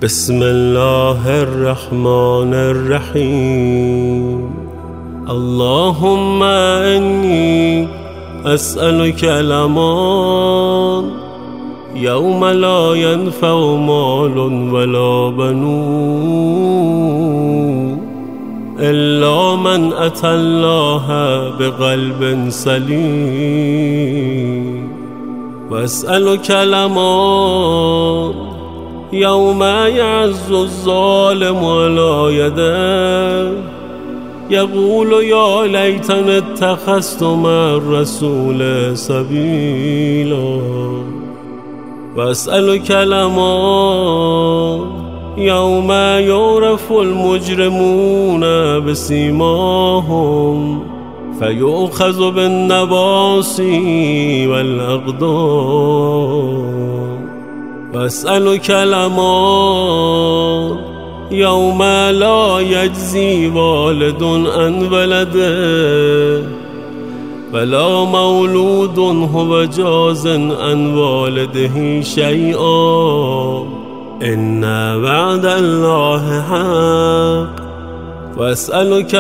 بسم الله الرحمن الرحيم. اللهم إني أسألك الأمان يوم لا ينفع مال ولا بنون إلا من أتى الله بقلب سليم. وأسألك الأمان يوم يعز الظالم على يديه يقول يا ليتني اتخذت مع الرسول سبيلا. وأسألك الأمان يوم يعرف المجرمون بسيماهم فيؤخذ بالنواصي والأقدام. وأسألك الأمان يوم لا يجزي والد عن ولده ولا مولود هو جاز عن والده شيئا إن وعد الله حق. وأسألك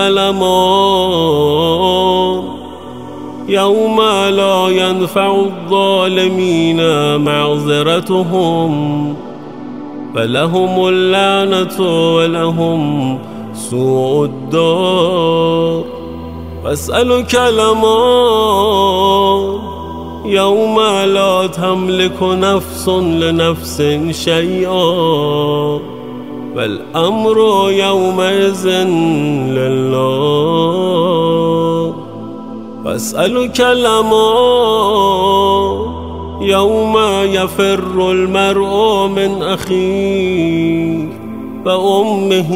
الأمان يوم لا ينفع الظالمين معذرتهم فلهم اللعنة ولهم سوء الدار. وأسألك الأمان يوم لا تملك نفس لنفس شيئا والأمر يومئذ لله. وأسألك الأمان يوم يفر المرء من أخيه وأمه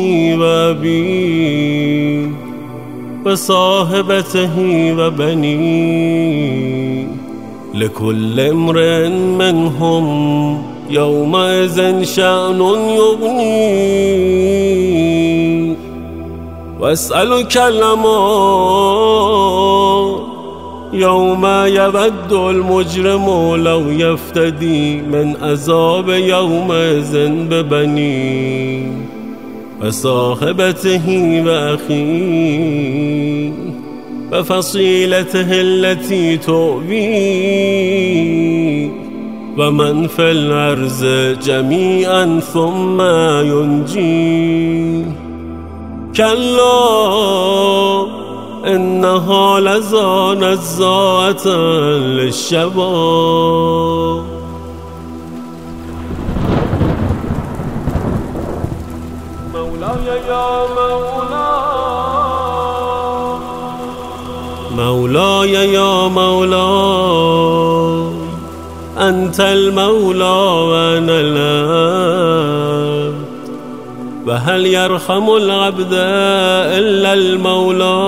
وأبيه وصاحبته وبنيه لكل امرئ منهم يومئذ شأن يغنيه. وأسألك الأمان يوم يود المجرم لو يفتدي من عذاب يومئذ ببنيه وصاحبته وأخيه وفصيلته التي تؤويه ومن في الأرض جميعا ثم ينجيه. كلا إنها لظى نزاعة للشباب. مولاي يا مولاي يا مولاي أنت المولى وأنا العبد وهل يرحم العبد إلا المولى.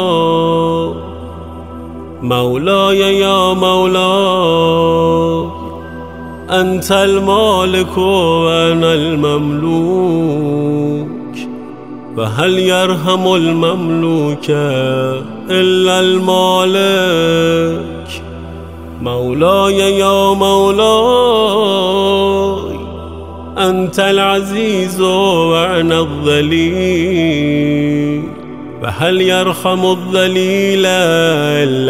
مولاي يا مولاي أنت المالك وأنا المملوك وهل يرحم المملوك إلا المالك. مولاي يا مولاي أنت العزيز وأنا الذليل وهل يرحم الذليل إلا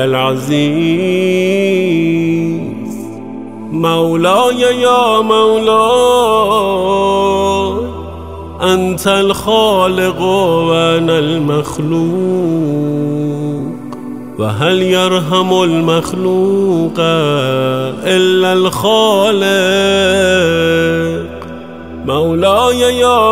العزيز. مولاي يا مولاي أنت الخالق وأنا المخلوق وهل يرحم المخلوق إلا الخالق. مولاي يا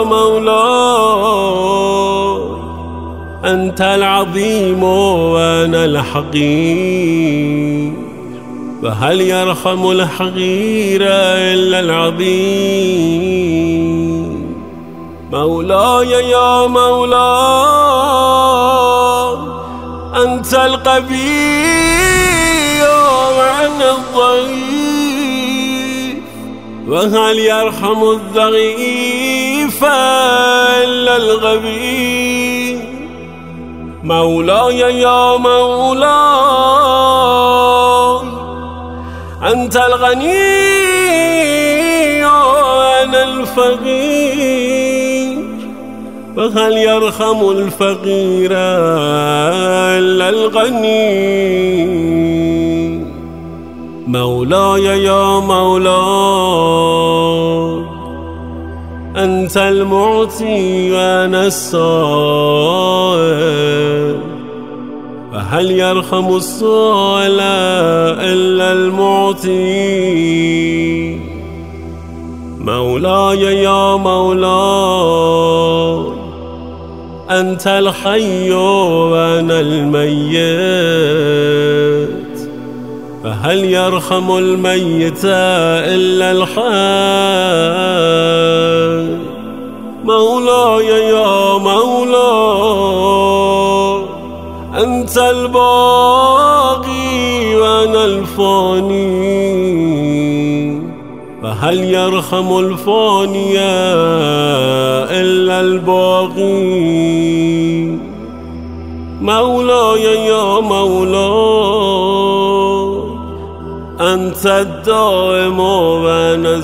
مولاي أنت العظيم وأنا الحقير وهل يرحم الحقير إلا العظيم. مولاي يا مولاي أنت القوي وأنا الضعيف وهل يرحم الضعيف إلا الغبي. مولاي يا مولاي أنت الغني وأنا الفقير وهل يرحم الفقير إلا الغني مولاي يا مولاي أنت المعطي وأنا السائل وهل يرحم السائل إلا المعطي مولاي يا مولاي أنت الحي وأنا الميت فهل يرحم الميت إلا الحي مولاي يا مولاي أنت الباقي وأنا الفاني فهل يرحم الفاني إلا الباقي مولاي يا مولاي أنت الدائم وأنا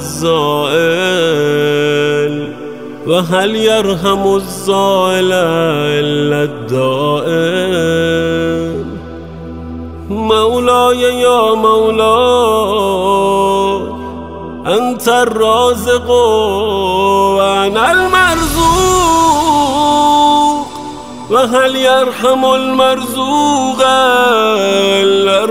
الزائل وهل يرحم الزائل إلا الدائم مولاي يا مولاي أنت الرازق وأنا المرزوق وهل يرحم المرزوق إلا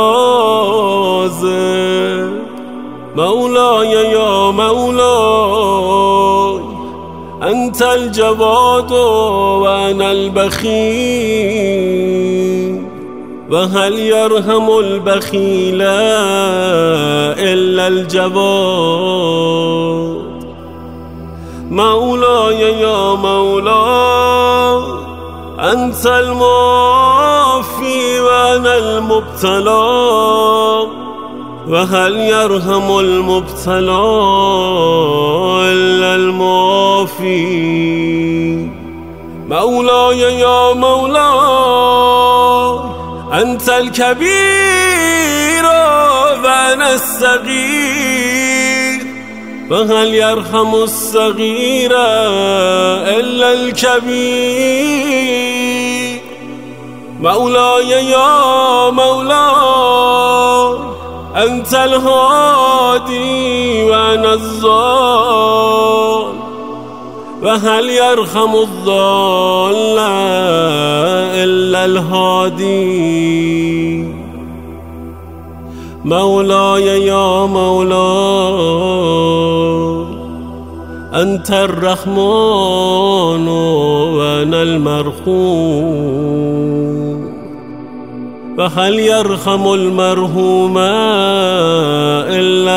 الرازق مولاي يا مولاي أنت الجواد وأنا البخيل وهل يرحم البخيل إلا الجواد مولاي يا مولاي أنت المعافي وأنا المبتلى وهل يرحم المبتلى إلا المعافي مولاي يا مولاي أنت الكبير وأنا الصغير وهل يرحم الصغير إلا الكبير مولاي يا مولاي أنت الهادي وأنا الضال وهل يرحم الضال إلا الهادي مولاي يا مولاي أنت الرحمن وأنا المرحوم فهل يرحم المرحوم إلا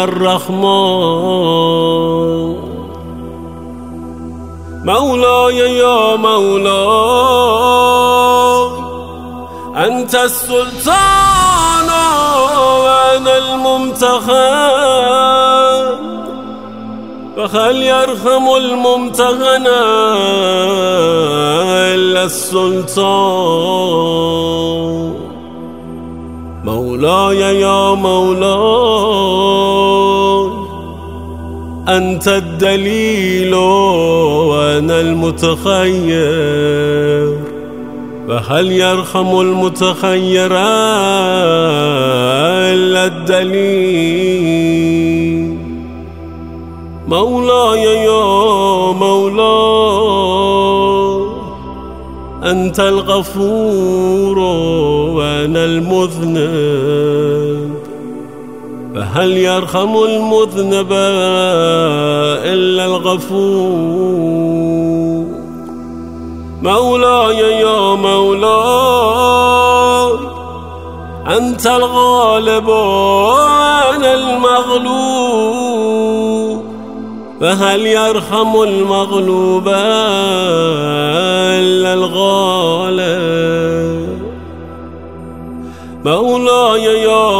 الرحمن مولاي يا مولاي أنت السلطان وأنا الممتحن فهل يرحم الممتحن إلا السلطان مولاي يا مولاي أنت الدليل وأنا المتخير فهل يرحم المتخير إلا الدليل مولاي يا مولاي أنت الغفور وأنا المذنب فهل يرحم المذنب إلا الغفور مولاي يا مولاي أنت الغالب وأنا المغلوب فهل يرحم المغلوب إلا الغالب مولاي يا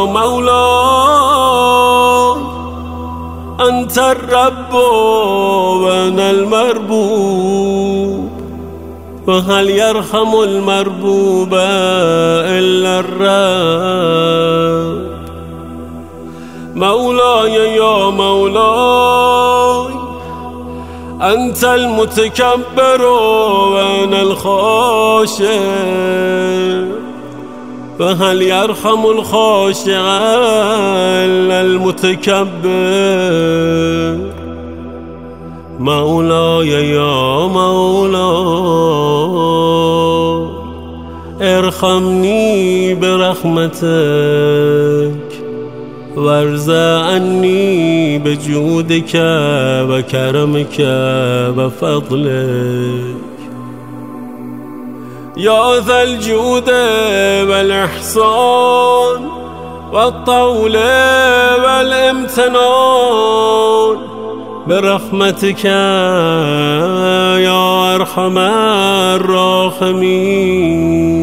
مولاي أنت الرب وأنا المربوب فهل يرحم المربوب إلا الرب مولاي يا مولاي أنت المتكبر وأنا الخاشع، فهل يرحم الخاشع إلا المتكبر؟ مولاي يا مولاي ارحمني برحمتك وارض عني بجودك وكرمك وفضلك يا ذا الجود والإحسان والطول والامتنان، برحمتك يا أرحم الراحمين.